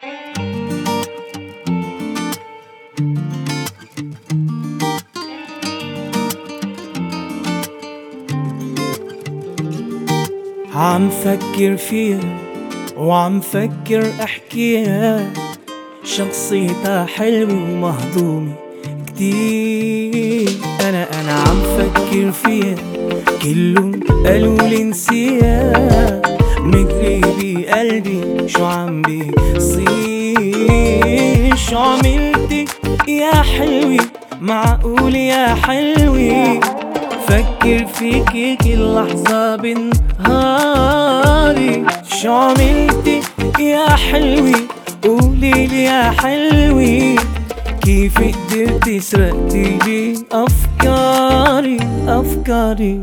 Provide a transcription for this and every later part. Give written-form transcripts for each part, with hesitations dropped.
عم فكر فيها وعم فكر احكيها، شخصيتها حلوة ومهضومة كتير. أنا عم فكر فيها، كلهم قالولي نسيها، مدري بقلبي شو عم بيصير. شو عملتي يا حلوة، معقول يا حلوة، فكر فيكي كل لحظة بنهاري. شو عملتي يا حلوة، قوليلي يا حلوة، كيف قدرتي سرقتيلي أفكاري أفكاري.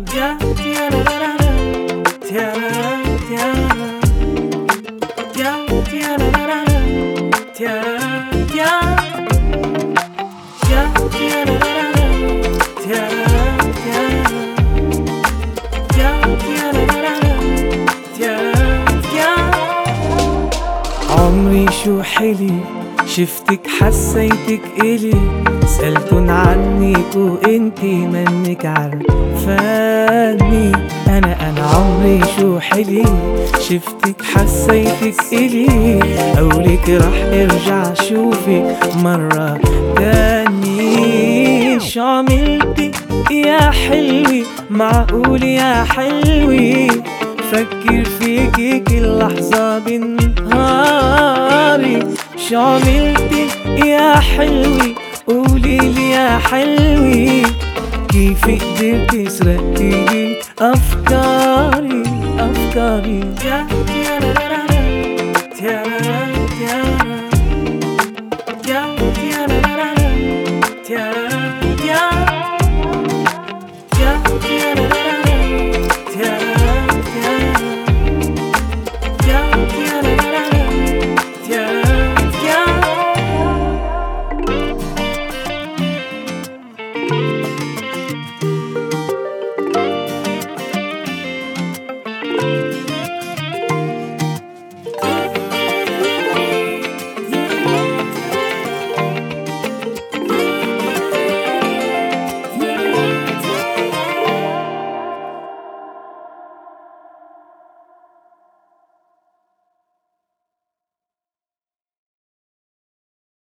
عمري شو حلي شفتك حسيتك إلي، سألتن عنك وانتي منك عرفاني. أنا عمري شو حلي شفتك حسيتك إلي، قولك رح ارجع شوفك مرة تاني. شو عملتي يا حلوة، معقول يا حلوة، فكر فيكي كل لحظة بنهاري. شو عملتي يا حلوة، قوليلي يا حلوة، كيف قدرتي سرقتيلي أفكاري أفكاري.